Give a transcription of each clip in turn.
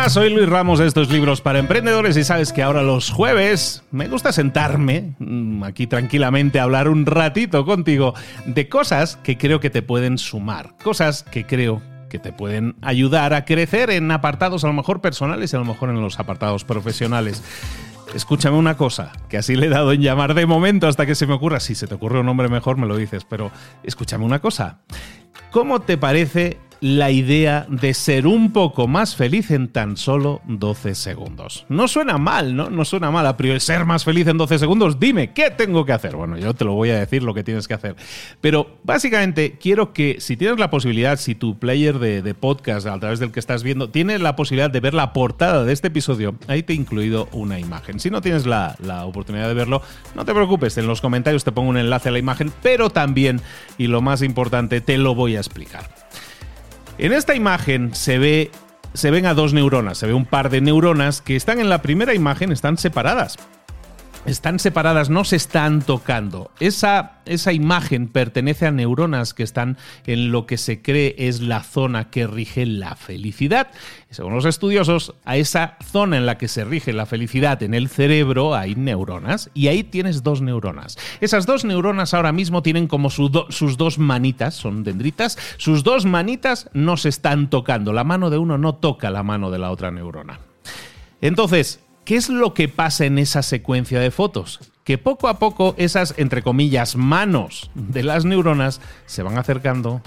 Hola, soy Luis Ramos de Estos Libros para Emprendedores y sabes que ahora los jueves me gusta sentarme aquí tranquilamente a hablar un ratito contigo de cosas que creo que te pueden sumar, cosas que creo que te pueden ayudar a crecer en apartados a lo mejor personales y a lo mejor en los apartados profesionales. Escúchame una cosa, que así le he dado en llamar de momento hasta que se me ocurra. Si se te ocurre un nombre mejor me lo dices, pero escúchame una cosa. ¿Cómo te parece la idea de ser un poco más feliz en tan solo 12 segundos? No suena mal, ¿no? No suena mal a priori ser más feliz en 12 segundos. Dime, ¿qué tengo que hacer? Bueno, yo te lo voy a decir lo que tienes que hacer. Pero básicamente quiero que si tienes la posibilidad, si tu player de podcast a través del que estás viendo tiene la posibilidad de ver la portada de este episodio, ahí te he incluido una imagen. Si no tienes la oportunidad de verlo, no te preocupes, en los comentarios te pongo un enlace a la imagen, pero también, y lo más importante, te lo voy a explicar. En esta imagen se ven a dos neuronas, se ve un par de neuronas que están en la primera imagen, están separadas. Están separadas, no se están tocando. Esa imagen pertenece a neuronas que están en lo que se cree es la zona que rige la felicidad. Según los estudiosos, a esa zona en la que se rige la felicidad en el cerebro hay neuronas y ahí tienes dos neuronas. Esas dos neuronas ahora mismo tienen como sus dos manitas, son dendritas, sus dos manitas no se están tocando. La mano de uno no toca la mano de la otra neurona. Entonces, ¿qué es lo que pasa en esa secuencia de fotos? Que poco a poco esas, entre comillas, manos de las neuronas se van acercando,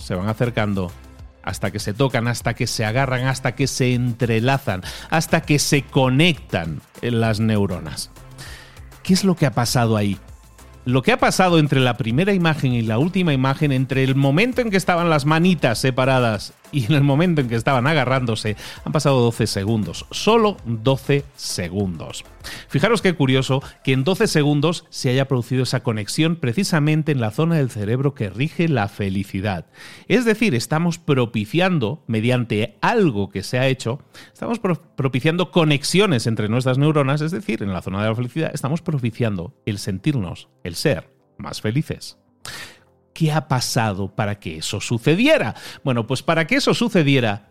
hasta que se tocan, hasta que se agarran, hasta que se entrelazan, hasta que se conectan en las neuronas. ¿Qué es lo que ha pasado ahí? Lo que ha pasado entre la primera imagen y la última imagen, entre el momento en que estaban las manitas separadas y en el momento en que estaban agarrándose, han pasado 12 segundos. Solo 12 segundos. Fijaros qué curioso que en 12 segundos se haya producido esa conexión precisamente en la zona del cerebro que rige la felicidad. Es decir, estamos propiciando, mediante algo que se ha hecho, estamos propiciando conexiones entre nuestras neuronas, es decir, en la zona de la felicidad, estamos propiciando el sentirnos, el ser más felices. ¿Qué ha pasado para que eso sucediera? Bueno, pues para que eso sucediera,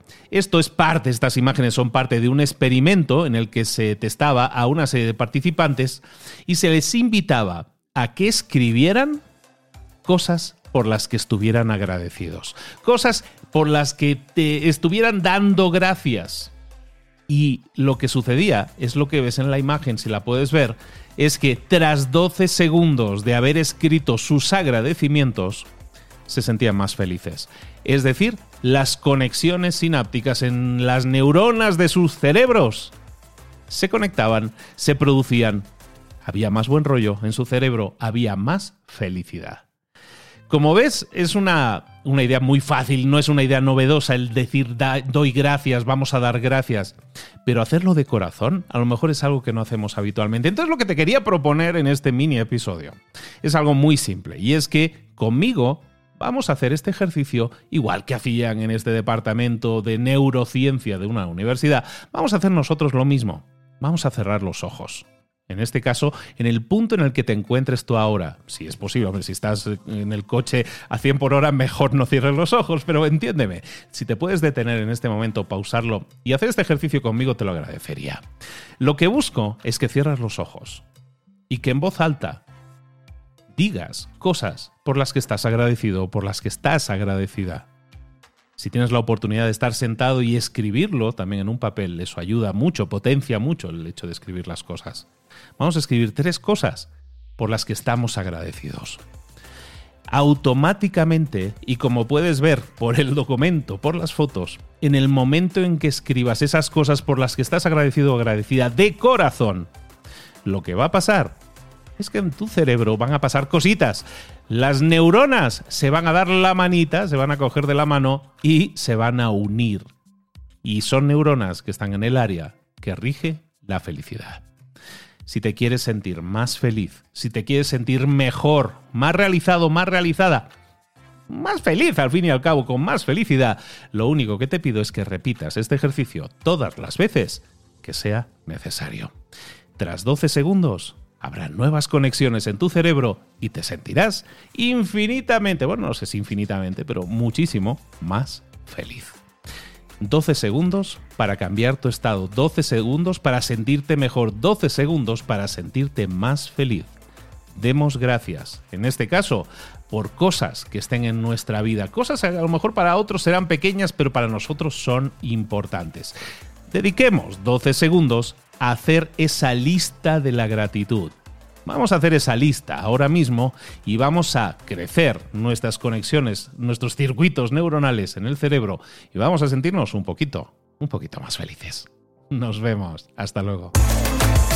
estas imágenes son parte de un experimento en el que se testaba a una serie de participantes y se les invitaba a que escribieran cosas por las que estuvieran agradecidos, cosas por las que te estuvieran dando gracias. Y lo que sucedía es lo que ves en la imagen, si la puedes ver, es que tras 12 segundos de haber escrito sus agradecimientos, se sentían más felices. Es decir, las conexiones sinápticas en las neuronas de sus cerebros se conectaban, se producían, había más buen rollo en su cerebro, había más felicidad. Como ves, es una idea muy fácil, no es una idea novedosa el decir doy gracias, vamos a dar gracias, pero hacerlo de corazón a lo mejor es algo que no hacemos habitualmente. Entonces lo que te quería proponer en este mini episodio es algo muy simple y es que conmigo vamos a hacer este ejercicio igual que hacían en este departamento de neurociencia de una universidad. Vamos a hacer nosotros lo mismo, vamos a cerrar los ojos. En este caso, en el punto en el que te encuentres tú ahora, si es posible, hombre, si estás en el coche a 100 por hora, mejor no cierres los ojos, pero entiéndeme, si te puedes detener en este momento, pausarlo y hacer este ejercicio conmigo, te lo agradecería. Lo que busco es que cierres los ojos y que en voz alta digas cosas por las que estás agradecido o por las que estás agradecida. Si tienes la oportunidad de estar sentado y escribirlo también en un papel, eso ayuda mucho, potencia mucho el hecho de escribir las cosas. Vamos a escribir 3 cosas por las que estamos agradecidos. Automáticamente, y como puedes ver por el documento, por las fotos, en el momento en que escribas esas cosas por las que estás agradecido o agradecida de corazón, lo que va a pasar es que en tu cerebro van a pasar cositas. Las neuronas se van a dar la manita, se van a coger de la mano y se van a unir. Y son neuronas que están en el área que rige la felicidad. Si te quieres sentir más feliz, si te quieres sentir mejor, más realizado, más realizada, más feliz al fin y al cabo, con más felicidad, lo único que te pido es que repitas este ejercicio todas las veces que sea necesario. Tras 12 segundos, habrá nuevas conexiones en tu cerebro y te sentirás infinitamente, bueno, no sé si infinitamente, pero muchísimo más feliz. 12 segundos para cambiar tu estado, 12 segundos para sentirte mejor, 12 segundos para sentirte más feliz. Demos gracias, en este caso, por cosas que estén en nuestra vida, cosas que a lo mejor para otros serán pequeñas, pero para nosotros son importantes. Dediquemos 12 segundos a hacer esa lista de la gratitud. Vamos a hacer esa lista ahora mismo y vamos a crecer nuestras conexiones, nuestros circuitos neuronales en el cerebro y vamos a sentirnos un poquito más felices. Nos vemos. Hasta luego.